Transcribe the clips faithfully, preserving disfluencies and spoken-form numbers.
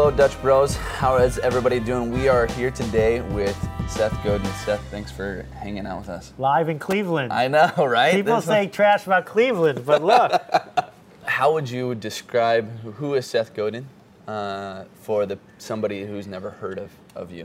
Hello, Dutch Bros. How is everybody doing? We are here today with Seth Godin. Seth, thanks for hanging out with us. Live in Cleveland. I know, right? People This say one... trash about Cleveland, but look. How would you describe who is Seth Godin uh, for the somebody who's never heard of, of you?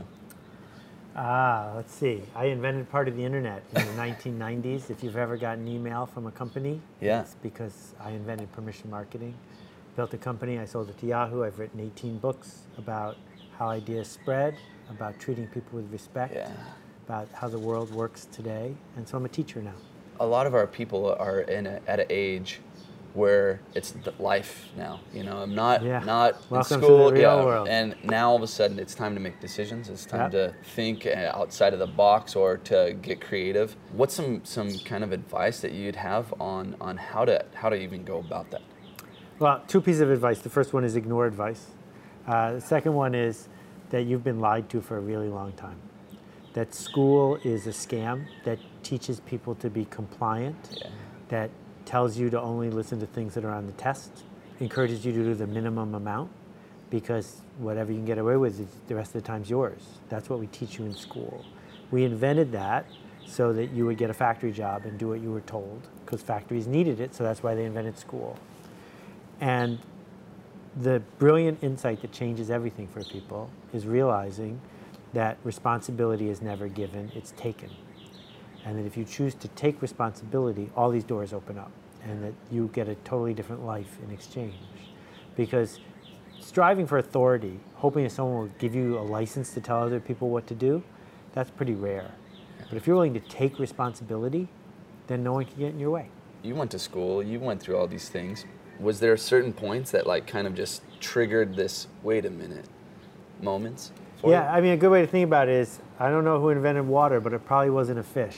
Ah, let's see. I invented part of the internet in the nineteen nineties. If you've ever gotten an email from a company, yeah. it's because I invented permission marketing. Built a company, I sold it to Yahoo. I've written eighteen books about how ideas spread, about treating people with respect, yeah. about how the world works today. And so I'm a teacher now. A lot of our people are in a, at an age where it's life now. You know, I'm not yeah. not Welcome in school. to the real yeah, world. And now all of a sudden it's time to make decisions. It's time yep. to think outside of the box or to get creative. What's some some kind of advice that you'd have on on how to how to even go about that? Well, two pieces of advice. The first one is ignore advice. Uh, the second one is that you've been lied to for a really long time. That school is a scam that teaches people to be compliant, yeah. that tells you to only listen to things that are on the test, encourages you to do the minimum amount, because whatever you can get away with, the rest of the time's yours. That's what we teach you in school. We invented that so that you would get a factory job and do what you were told, because factories needed it, so that's why they invented school. And the brilliant insight that changes everything for people is realizing that responsibility is never given, it's taken. And that if you choose to take responsibility, all these doors open up, and that you get a totally different life in exchange. Because striving for authority, hoping that someone will give you a license to tell other people what to do, that's pretty rare. But if you're willing to take responsibility, then no one can get in your way. You went to school, you went through all these things. Was there certain points that like kind of just triggered this, wait a minute, moments? For yeah, you? I mean, a good way to think about it is, I don't know who invented water, but it probably wasn't a fish.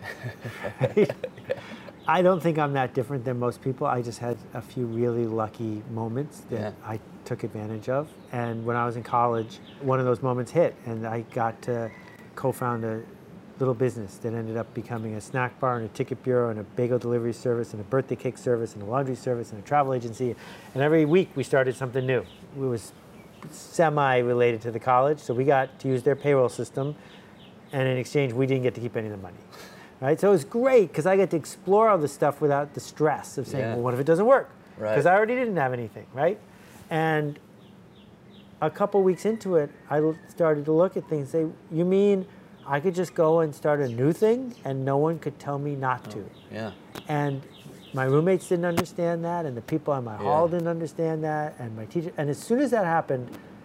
I don't think I'm that different than most people. I just had a few really lucky moments that yeah. I took advantage of. And when I was in college, one of those moments hit, and I got to co-found a little business that ended up becoming a snack bar and a ticket bureau and a bagel delivery service and a birthday cake service and a laundry service and a travel agency. And every week we started something new. It was semi-related to the college, so we got to use their payroll system, and in exchange we didn't get to keep any of the money. Right? So it was great because I get to explore all this stuff without the stress of saying, yeah. well, what if it doesn't work? Because right. I already didn't have anything, right? And a couple weeks into it, I started to look at things and say, you mean I could just go and start a new thing and no one could tell me not to? Oh, yeah. And my roommates didn't understand that, and the people on my yeah. hall didn't understand that, and my teacher. And as soon as that happened,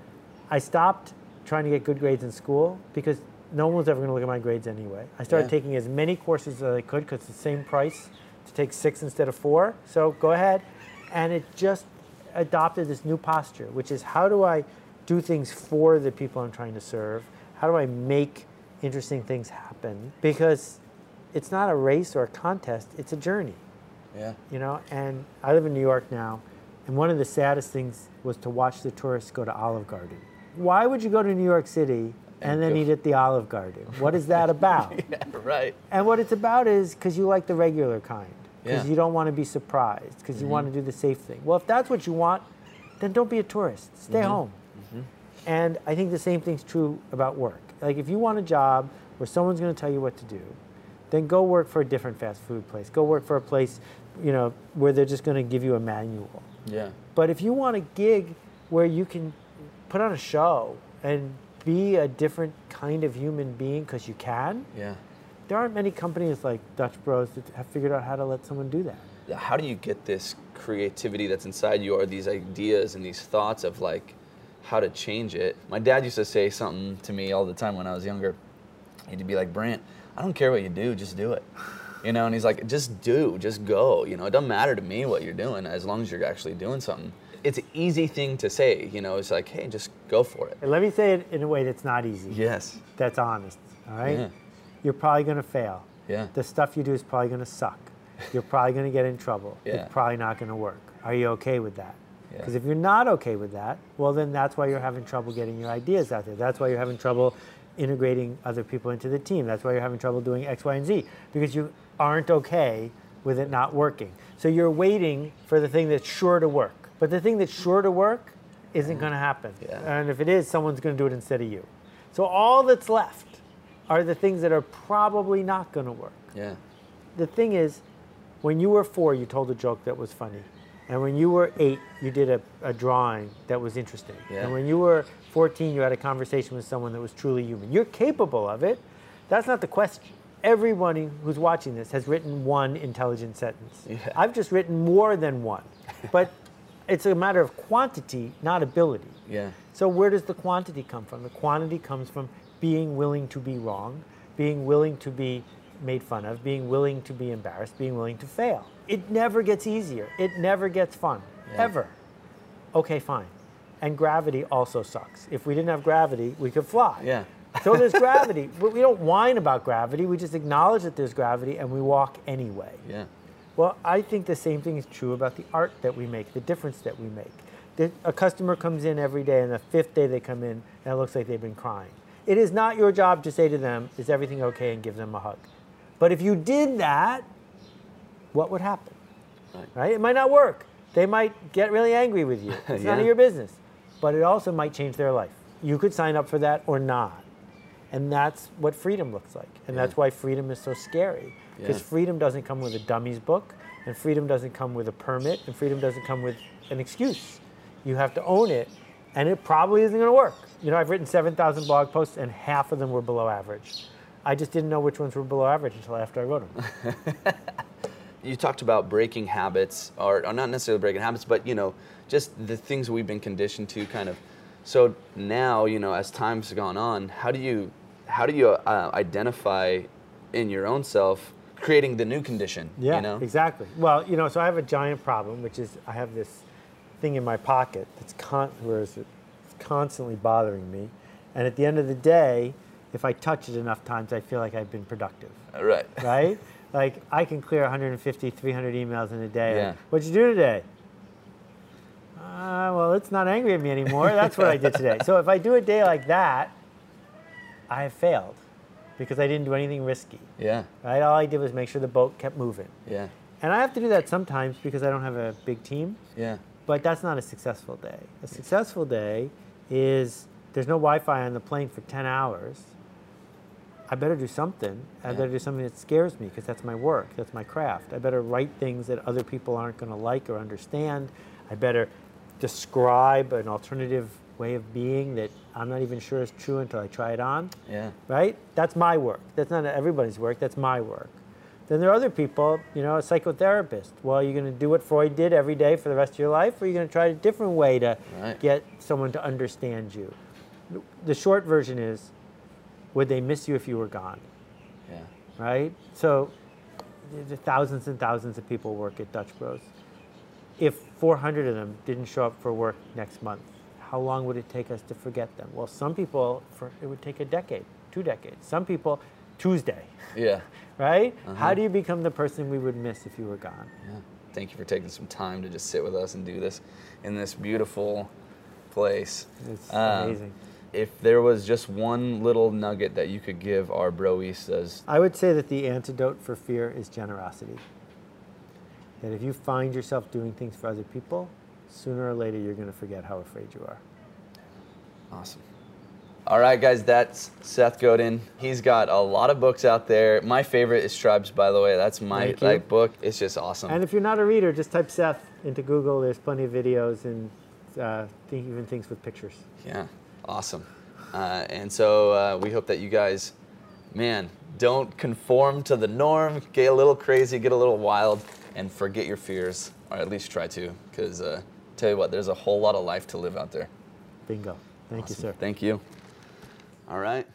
I stopped trying to get good grades in school because no one was ever going to look at my grades anyway. I started yeah. taking as many courses as I could because it's the same price to take six instead of four. So go ahead. And it just adopted this new posture, which is how do I do things for the people I'm trying to serve? How do I make interesting things happen? Because it's not a race or a contest, it's a journey. Yeah. You know, and I live in New York now, and one of the saddest things was to watch the tourists go to Olive Garden. Why would you go to New York City and, and then go. eat at the Olive Garden? What is that about? yeah, right. And what it's about is because you like the regular kind, because yeah. you don't want to be surprised, because mm-hmm. you want to do the safe thing. Well, if that's what you want, then don't be a tourist. Stay mm-hmm. home. Mm-hmm. And I think the same thing's true about work. Like if you want a job where someone's going to tell you what to do, then go work for a different fast food place. Go work for a place, you know, where they're just going to give you a manual. Yeah. But if you want a gig where you can put on a show and be a different kind of human being because you can, yeah. there aren't many companies like Dutch Bros that have figured out how to let someone do that. How do you get this creativity that's inside you, or these ideas and these thoughts of like how to change it? My dad used to say something to me all the time when I was younger. He'd be like, Brant, I don't care what you do, just do it. You know, and he's like, just do, just go. You know, it doesn't matter to me what you're doing as long as you're actually doing something. It's an easy thing to say, you know, it's like, hey, just go for it. And let me say it in a way that's not easy. Yes. That's honest, all right? Yeah. You're probably going to fail. Yeah. The stuff you do is probably going to suck. You're probably going to get in trouble. Yeah. It's probably not going to work. Are you okay with that? Because Yeah. if you're not okay with that, well, then that's why you're having trouble getting your ideas out there. That's why you're having trouble integrating other people into the team. That's why you're having trouble doing X, Y, and Z, because you aren't okay with it not working. So you're waiting for the thing that's sure to work. But the thing that's sure to work isn't going to happen. Yeah. And if it is, someone's going to do it instead of you. So all that's left are the things that are probably not going to work. Yeah. The thing is, when you were four, you told a joke that was funny. And when you were eight, you did a, a drawing that was interesting. Yeah. And when you were fourteen, you had a conversation with someone that was truly human. You're capable of it. That's not the question. Everyone who's watching this has written one intelligent sentence. Yeah. I've just written more than one. But it's a matter of quantity, not ability. Yeah. So where does the quantity come from? The quantity comes from being willing to be wrong, being willing to be made fun of, being willing to be embarrassed, being willing to fail. It never gets easier. It never gets fun, Yeah. ever. Okay, fine. And gravity also sucks. If we didn't have gravity, we could fly. Yeah. So there's gravity. But we don't whine about gravity. We just acknowledge that there's gravity and we walk anyway. Yeah. Well, I think the same thing is true about the art that we make, the difference that we make. The, a customer comes in every day, and the fifth day they come in, and it looks like they've been crying. It is not your job to say to them, is everything okay, and give them a hug. But if you did that, what would happen? Right. Right? It might not work. They might get really angry with you. It's Yeah. none of your business. But it also might change their life. You could sign up for that or not. And that's what freedom looks like. And Yeah. that's why freedom is so scary. Because Yeah. freedom doesn't come with a dummies book, and freedom doesn't come with a permit, and freedom doesn't come with an excuse. You have to own it, and it probably isn't going to work. You know, I've written seven thousand blog posts, and half of them were below average. I just didn't know which ones were below average until after I wrote them. You talked about breaking habits, or, or not necessarily breaking habits, but, you know, just the things we've been conditioned to kind of. So now, you know, as time's gone on, how do you, how do you uh, identify in your own self creating the new condition? Yeah, you know? exactly. Well, you know, so I have a giant problem, which is I have this thing in my pocket that's con- where it's constantly bothering me. And at the end of the day, if I touch it enough times, I feel like I've been productive. Right. Right? Like, I can clear one hundred fifty, three hundred emails in a day. Yeah. Like, what'd you do today? Uh, well, it's not angry at me anymore. That's what I did today. So if I do a day like that, I have failed because I didn't do anything risky. Yeah. Right? All I did was make sure the boat kept moving. Yeah. And I have to do that sometimes because I don't have a big team, Yeah. but that's not a successful day. A successful day is there's no Wi-Fi on the plane for ten hours. I better do something. I Yeah. better do something that scares me because that's my work, that's my craft. I better write things that other people aren't going to like or understand. I better describe an alternative way of being that I'm not even sure is true until I try it on. Yeah. Right? That's my work. That's not everybody's work. That's my work. Then there are other people, you know, a psychotherapist. Well, you're going to do what Freud did every day for the rest of your life, or you're going to try a different way to Right. get someone to understand you. The short version is, would they miss you if you were gone? Yeah. Right? So the thousands and thousands of people work at Dutch Bros. If four hundred of them didn't show up for work next month, how long would it take us to forget them? Well, some people, for, it would take a decade, two decades. Some people, Tuesday, Yeah. right? Uh-huh. How do you become the person we would miss if you were gone? Yeah. Thank you for taking some time to just sit with us and do this in this beautiful place. It's Um, amazing. If there was just one little nugget that you could give our broistas, I would say that the antidote for fear is generosity. That if you find yourself doing things for other people, sooner or later you're going to forget how afraid you are. awesome. All right, guys, that's Seth Godin. He's got a lot of books out there. My favorite is Stripes, by the way. That's my Thank you. like book. It's just awesome. And if you're not a reader, just type Seth into Google. There's plenty of videos and uh, th- even things with pictures. Yeah, awesome. Uh, and so uh, we hope that you guys, man, don't conform to the norm. Get a little crazy, get a little wild, and forget your fears, or at least try to. Because uh, tell you what, there's a whole lot of life to live out there. Bingo. Thank you, Awesome. sir. Thank you. All right.